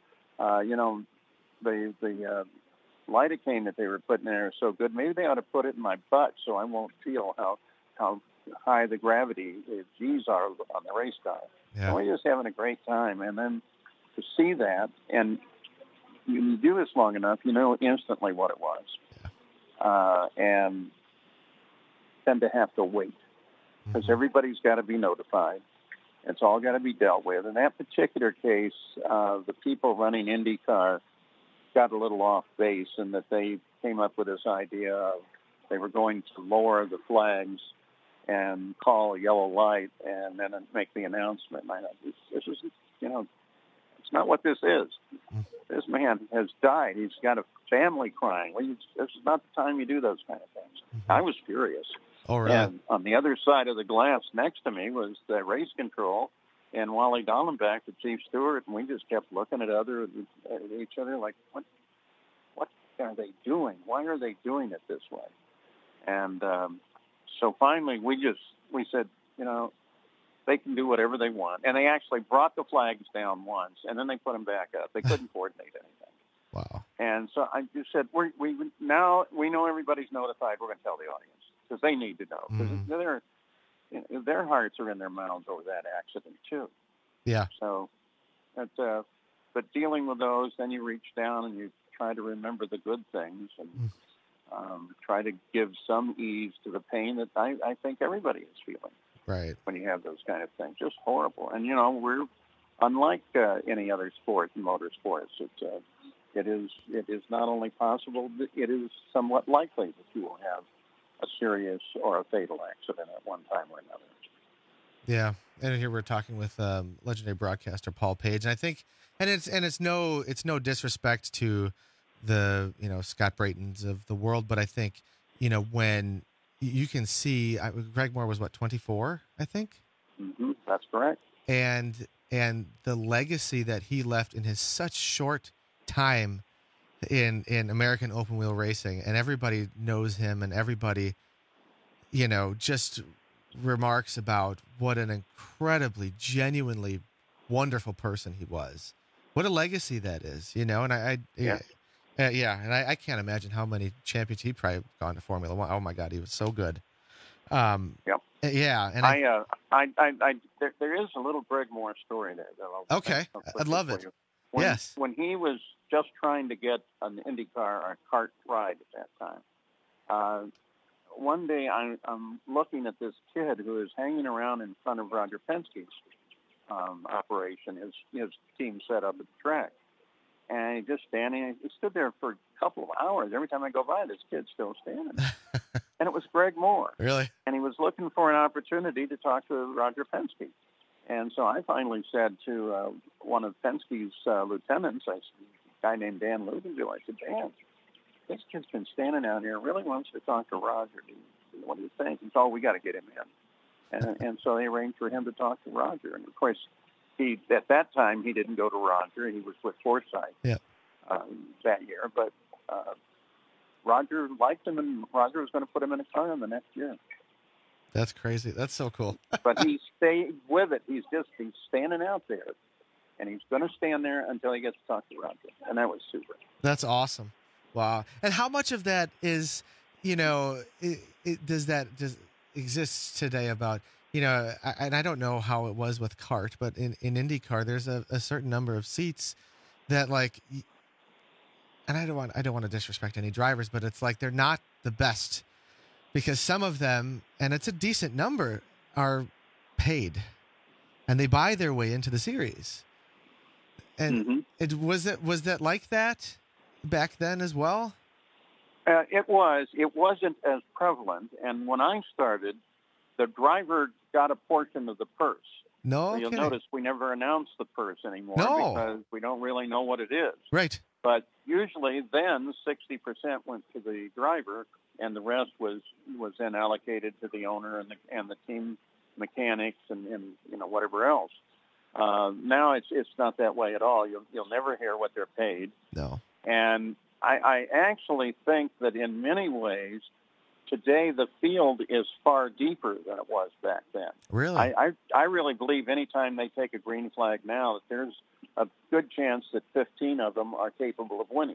the lidocaine that they were putting in there is so good. Maybe they ought to put it in my butt so I won't feel how high the gravity G's are on the race car. Yeah. And we're just having a great time. And then to see that, and you do this long enough, you know instantly what it was. Yeah. And then to have to wait, because everybody's got to be notified. It's all got to be dealt with. In that particular case, the people running IndyCar got a little off base in that they came up with this idea of they were going to lower the flags and call a yellow light and then make the announcement. And I thought, this is, it's not what this is. This man has died. He's got a family crying. This is not the time you do those kind of things. I was furious. Oh, really? And on the other side of the glass next to me was the race control and Wally Dallenbach, the chief steward, and we just kept looking at each other like, what are they doing? Why are they doing it this way? And so finally we said, they can do whatever they want. And they actually brought the flags down once, and then they put them back up. They couldn't coordinate anything. Wow. And so I just said, now we know everybody's notified. We're going to tell the audience because they need to know. Because their hearts are in their mouths over that accident, too. Yeah. So, but dealing with those, then you reach down and you try to remember the good things and try to give some ease to the pain that I think everybody is feeling. Right. When you have those kind of things. Just horrible. And, we're unlike any other sport in motorsports. It is not only possible, it is somewhat likely that you will have a serious or a fatal accident at one time or another. Yeah, and here we're talking with legendary broadcaster Paul Page, and I think, and it's no disrespect to the Scott Braytons of the world, but I think when you can see Greg Moore was 24, I think. Mm-hmm, that's correct. And the legacy that he left in his such short time in American open wheel racing, and everybody knows him, and everybody just remarks about what an incredibly, genuinely wonderful person he was. What a legacy that is, and and I can't imagine how many champions he probably gone to Formula One. Oh my God, he was so good. Yep. Yeah, and there is a little Greg Moore story there. Okay, I'd love it. Yes. When he was just trying to get an IndyCar or kart ride at that time, one day I'm looking at this kid who is hanging around in front of Roger Penske's operation, his team set up at the track. And he's just standing. He stood there for a couple of hours. Every time I go by, this kid's still standing. And it was Greg Moore. Really? And he was looking for an opportunity to talk to Roger Penske. And so I finally said to one of Penske's lieutenants, a guy named Dan Ludenville, I said, Dan, this kid's been standing out here, really wants to talk to Roger. What do you think? He said, oh, we got to get him in. And so they arranged for him to talk to Roger. And, of course, at that time, he didn't go to Roger. He was with Forsythe that year. But Roger liked him, and Roger was going to put him in a car in the next year. That's crazy. That's so cool. But he stayed with it. He's standing out there, and he's going to stand there until he gets to talk to Roger. And that was super. That's awesome. Wow. And how much of that is, does exist today about, and I don't know how it was with kart, but in IndyCar, there's a certain number of seats that and I don't want to disrespect any drivers, but it's like they're not the best because some of them, and it's a decent number, are paid and they buy their way into the series. And was that like that back then as well? It was. It wasn't as prevalent. And when I started, the driver got a portion of the purse. No, so you'll notice we never announce the purse anymore because we don't really know what it is. Right. But usually then 60% went to the driver, and the rest was then allocated to the owner and the team mechanics and whatever else. Now it's not that way at all. You'll never hear what they're paid. No. And I actually think that in many ways today the field is far deeper than it was back then. Really? I really believe anytime they take a green flag now that there's a good chance that 15 of them are capable of winning.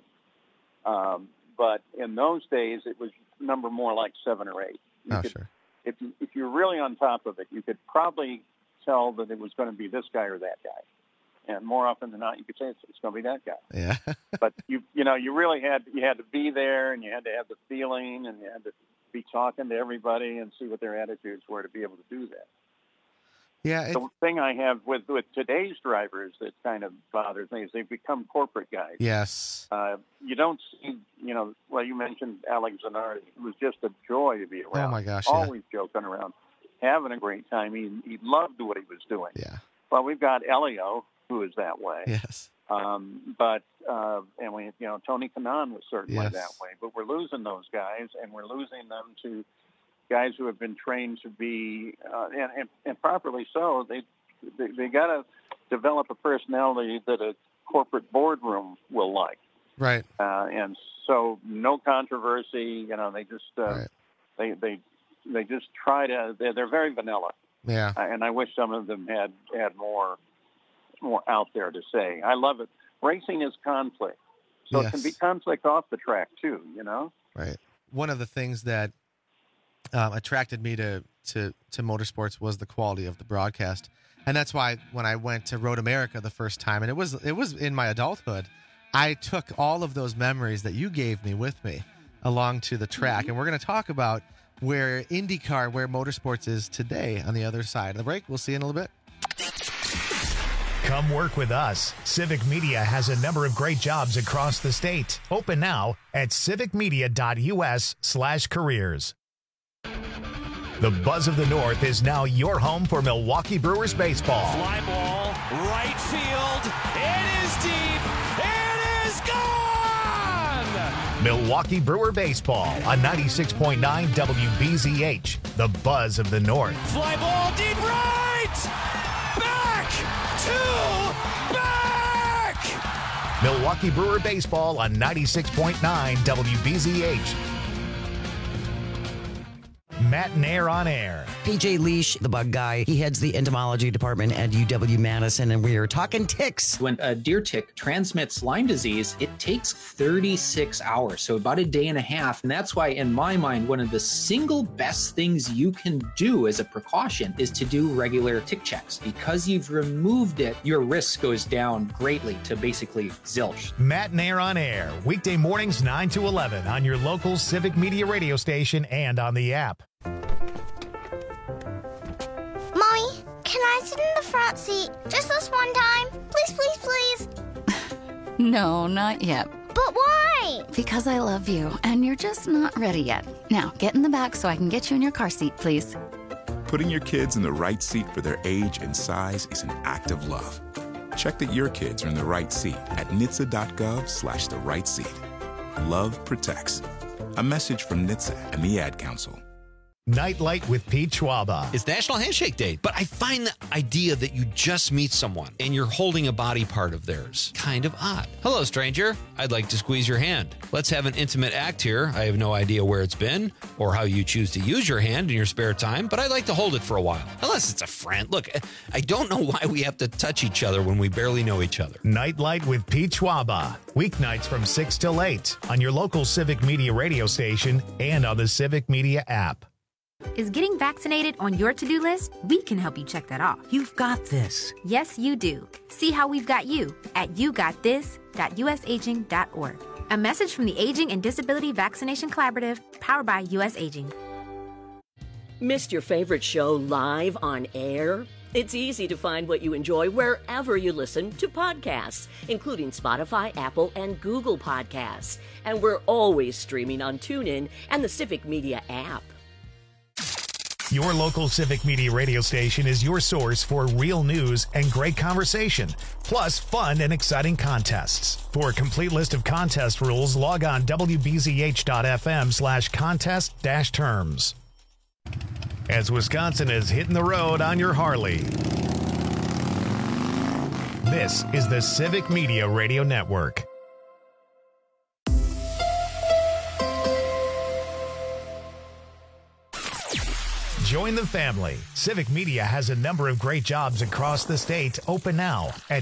But in those days, it was number more like 7 or 8. Sure. If you're really on top of it, you could probably tell that it was going to be this guy or that guy. And more often than not, you could say it's going to be that guy. Yeah. But you really had to be there, and you had to have the feeling, and you had to be talking to everybody and see what their attitudes were to be able to do that. Yeah. The thing I have with today's drivers that kind of bothers me is they've become corporate guys. Yes. You don't see, well, you mentioned Alex Zanardi. It was just a joy to be around. Oh my gosh! Always joking around, having a great time. He loved what he was doing. Yeah. Well, we've got Elio, who is that way. Yes. But we, Tony Kanaan was certainly that way. But we're losing those guys, and we're losing them to guys who have been trained to be, and properly so. They got to develop a personality that a corporate boardroom will like. Right. And so no controversy. They just they just try to. They're very vanilla. Yeah. And I wish some of them had more out there to say. I love it. Racing is conflict. So it can be conflict off the track too, Right. One of the things that attracted me to motorsports was the quality of the broadcast. And that's why when I went to Road America the first time, and it was in my adulthood, I took all of those memories that you gave me with me along to the track. And we're going to talk about where IndyCar, where motorsports is today on the other side of the break. We'll see you in a little bit. Come work with us. Civic Media has a number of great jobs across the state. Open now at civicmedia.us/careers. The Buzz of the North is now your home for Milwaukee Brewers baseball. Fly ball, right field. It is deep. It is gone! Milwaukee Brewer baseball on 96.9 WBZH. The Buzz of the North. Fly ball deep right! Back to back! Milwaukee Brewer baseball on 96.9 WBZH. Matt and Air on Air. PJ Leash, the bug guy, he heads the entomology department at UW-Madison, and we are talking ticks. When a deer tick transmits Lyme disease, it takes 36 hours, so about a day and a half. And that's why, in my mind, one of the single best things you can do as a precaution is to do regular tick checks. Because you've removed it, your risk goes down greatly to basically zilch. Matt and Air on Air, weekday mornings 9 to 11 on your local Civic Media radio station and on the app. Mommy, can I sit in the front seat just this one time? Please, please, please. No, not yet. But why? Because I love you, and you're just not ready yet. Now, get in the back so I can get you in your car seat, please. Putting your kids in the right seat for their age and size is an act of love. Check that your kids are in the right seat at NHTSA.gov/the right seat. Love protects. A message from NHTSA and the Ad Council. Nightlight with Pete Schwaba. It's National Handshake Day, but I find the idea that you just meet someone and you're holding a body part of theirs kind of odd. Hello, stranger. I'd like to squeeze your hand. Let's have an intimate act here. I have no idea where it's been or how you choose to use your hand in your spare time, but I'd like to hold it for a while. Unless it's a friend. Look, I don't know why we have to touch each other when we barely know each other. Nightlight with Pete Schwaba. Weeknights from 6 till 8 on your local Civic Media radio station and on the Civic Media app. Is getting vaccinated on your to-do list? We can help you check that off. You've got this. Yes, you do. See how we've got you at yougotthis.usaging.org. A message from the Aging and Disability Vaccination Collaborative, powered by US Aging. Missed your favorite show live on air? It's easy to find what you enjoy wherever you listen to podcasts, including Spotify, Apple, and Google Podcasts. And we're always streaming on TuneIn and the Civic Media app. Your local Civic Media radio station is your source for real news and great conversation, plus fun and exciting contests. For a complete list of contest rules, log on wbzh.fm/contest-terms. As Wisconsin is hitting the road on your Harley. This is the Civic Media Radio Network. Join the family. Civic Media has a number of great jobs across the state open now at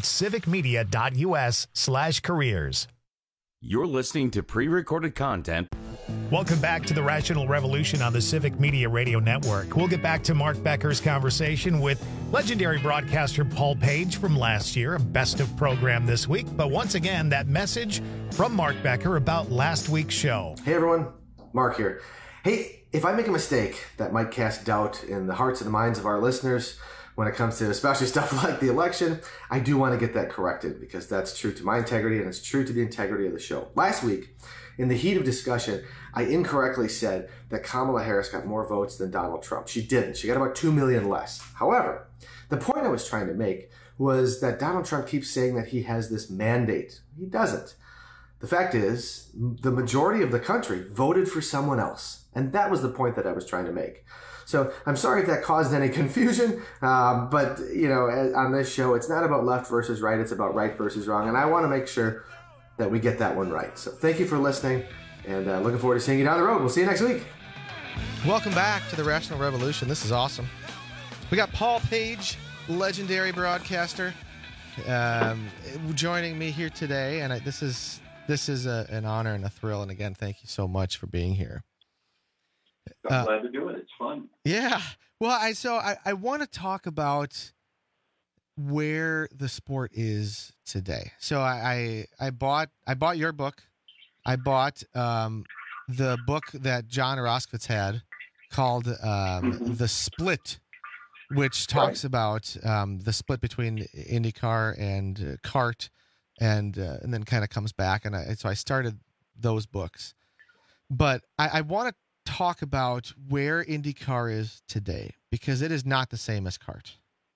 civicmedia.us/careers. You're listening to pre-recorded content. Welcome back to the Rational Revolution on the Civic Media Radio Network. We'll get back to Mark Becker's conversation with legendary broadcaster Paul Page from last year, a best of program this week. But once again, that message from Mark Becker about last week's show. Hey everyone, Mark here. Hey, if I make a mistake that might cast doubt in the hearts and the minds of our listeners when it comes to especially stuff like the election, I do want to get that corrected because that's true to my integrity and it's true to the integrity of the show. Last week, in the heat of discussion, I incorrectly said that Kamala Harris got more votes than Donald Trump. She didn't. She got about 2 million less. However, the point I was trying to make was that Donald Trump keeps saying that he has this mandate. He doesn't. The fact is, the majority of the country voted for someone else. And that was the point that I was trying to make. So I'm sorry if that caused any confusion, but you know, on this show, it's not about left versus right, it's about right versus wrong. And I want to make sure that we get that one right. So thank you for listening, and looking forward to seeing you down the road. We'll see you next week. Welcome back to the Rational Revolution. This is awesome. We got Paul Page, legendary broadcaster, joining me here today, and this is an honor and a thrill. And again, thank you so much for being here. I'm glad to do it. It's fun. Yeah. Well, I want to talk about where the sport is today. So I bought your book. I bought the book that John Roskovitz had called The Split, which talks about the split between IndyCar and kart, and then kind of comes back. And so I started those books. But I want to talk about where IndyCar is today, because it is not the same as kart.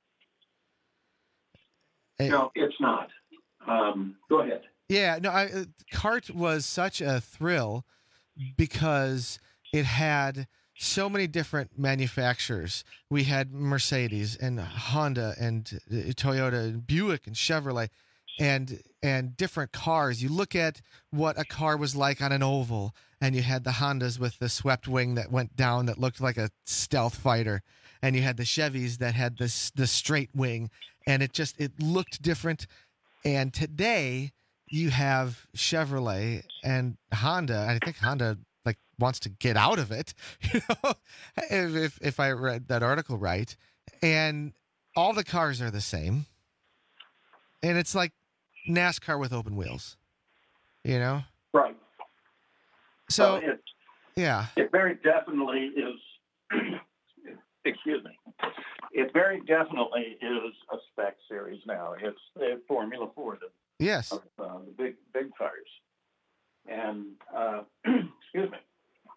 No, it's not. Go ahead. Yeah, no, kart was such a thrill because it had so many different manufacturers. We had Mercedes and Honda and Toyota and Buick and Chevrolet and different cars. You look at what a car was like on an oval, and you had the Hondas with the swept wing that went down that looked like a stealth fighter, and you had the Chevys that had the straight wing, and it looked different. And today you have Chevrolet and Honda. I think Honda wants to get out of it, if I read that article right. And all the cars are the same. And it's like NASCAR with open wheels, Right. So, well, it very definitely is, excuse me, it very definitely is a spec series now. It's the Formula 4, yes, of the big cars. And, excuse me,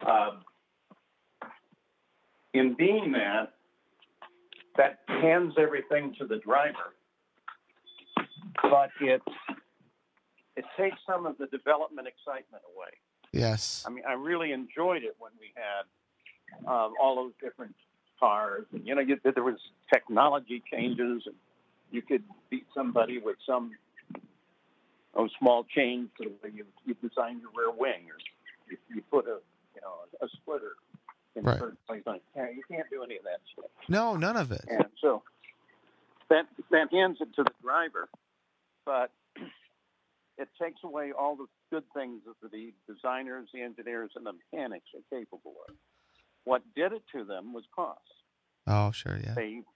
in being that hands everything to the driver, but it takes some of the development excitement away. Yes. I mean, I really enjoyed it when we had all those different cars. And, there was technology changes, and you could beat somebody with some small change to the way you design your rear wing, or you put a splitter in a certain place. You can't do any of that stuff. No, none of it. And so that hands it to the driver, but it takes away all the good things that the designers, the engineers, and the mechanics are capable of. What did it to them was cost. Oh, sure, yeah.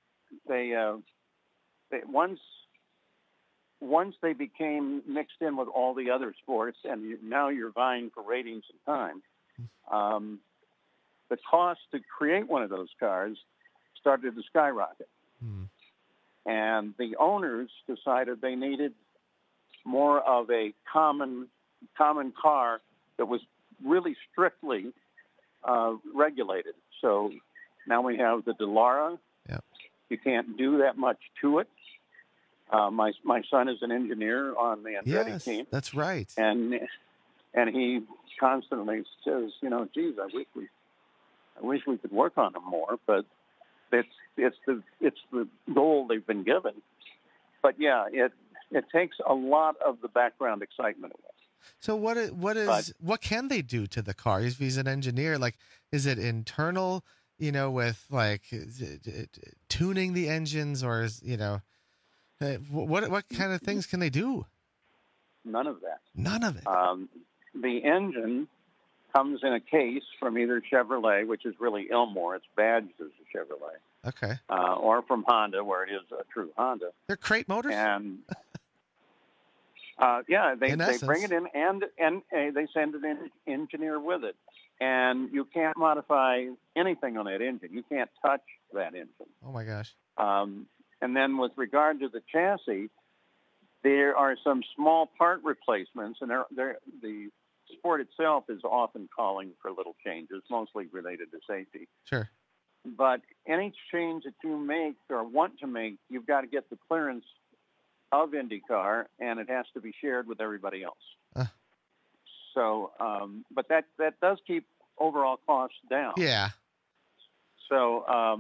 They once they became mixed in with all the other sports, and now you're vying for ratings and time, the cost to create one of those cars started to skyrocket. And the owners decided they needed more of a common car that was really strictly regulated. So now we have the Dallara. Yep. You can't do that much to it. My son is an engineer on the Andretti team. That's right. And he constantly says, geez, I wish we could work on them more, but it's the goal they've been given. But yeah, it takes a lot of the background excitement away. So what can they do to the car? If he's an engineer, is it internal, with tuning the engines, or is, what kind of things can they do? None of that. None of it. The engine comes in a case from either Chevrolet, which is really Ilmor. It's badged as a Chevrolet. Okay. Or from Honda, where it is a true Honda. They're crate motors? And they bring it in and they send an engineer with it. And you can't modify anything on that engine. You can't touch that engine. Oh, my gosh. And then with regard to the chassis, there are some small part replacements, and the sport itself is often calling for little changes, mostly related to safety. Sure. But any change that you make or want to make, you've got to get the clearance of IndyCar, and it has to be shared with everybody else. So, but that does keep overall costs down. Yeah. So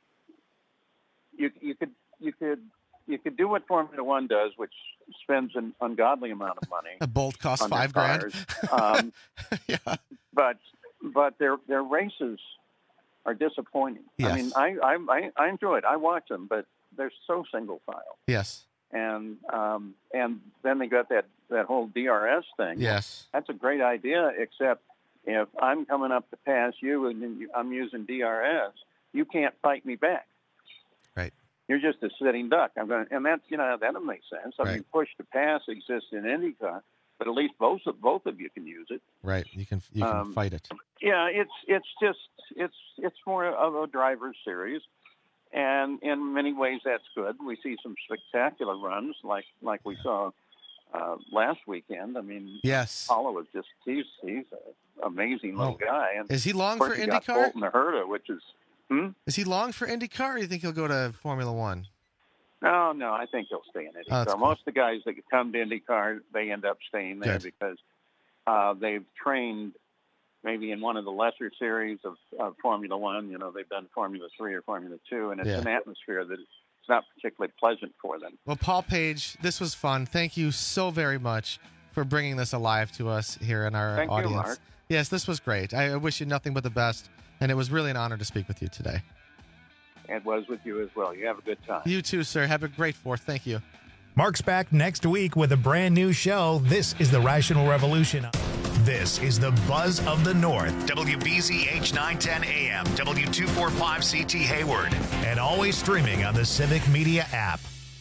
you could do what Formula One does, which spends an ungodly amount of money. A Bolt costs $5,000. Yeah. But their races are disappointing. Yes. I mean, I enjoy it. I watch them, but they're so single file. Yes. And then they got that whole DRS thing. Yes. That's a great idea, except if I'm coming up to pass you and I'm using DRS, you can't fight me back. Right. You're just a sitting duck. And that's, that doesn't make sense. I mean, push to pass exists in IndyCar, but at least both of you can use it. Right. You can fight it. Yeah, it's more of a driver's series. And in many ways, that's good. We see some spectacular runs, like we saw last weekend. I mean, yes, Paulo was he's an amazing little guy. And is he long for IndyCar? Bolton Herta, which is Is he long for IndyCar, or do you think he'll go to Formula One? No, I think he'll stay in IndyCar. Cool. Most of the guys that come to IndyCar, they end up staying there because they've trained maybe in one of the lesser series of Formula One. You know, they've done Formula 3 or Formula 2, and it's an atmosphere that it's not particularly pleasant for them. Well, Paul Page, this was fun. Thank you so very much for bringing this alive to us here in our audience. Thank you, Mark. Yes, this was great. I wish you nothing but the best, and it was really an honor to speak with you today. It was with you as well. You have a good time. You too, sir. Have a great 4th. Thank you. Mark's back next week with a brand new show. This is the Rational Revolution. This is the Buzz of the North. WBZH 910 AM, W245CT Hayward, and always streaming on the Civic Media app.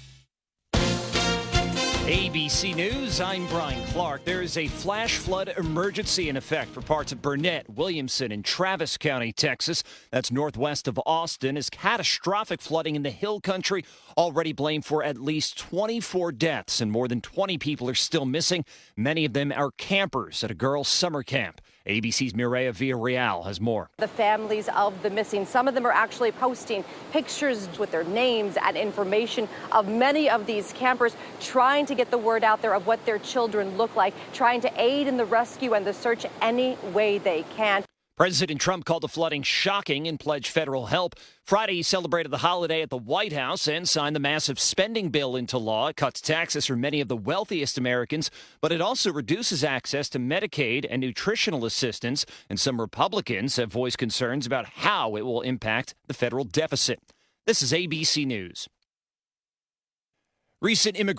ABC News, I'm Brian Clark. There is a flash flood emergency in effect for parts of Burnett, Williamson, and Travis County, Texas. That's northwest of Austin, as catastrophic flooding in the Hill Country already blamed for at least 24 deaths, and more than 20 people are still missing. Many of them are campers at a girls' summer camp. ABC's Mireya Villarreal has more. The families of the missing, some of them are actually posting pictures with their names and information of many of these campers, trying to get the word out there of what their children look like, trying to aid in the rescue and the search any way they can. President Trump called the flooding shocking and pledged federal help. Friday, he celebrated the holiday at the White House and signed the massive spending bill into law. It cuts taxes for many of the wealthiest Americans, but it also reduces access to Medicaid and nutritional assistance. And some Republicans have voiced concerns about how it will impact the federal deficit. This is ABC News. Recent immigration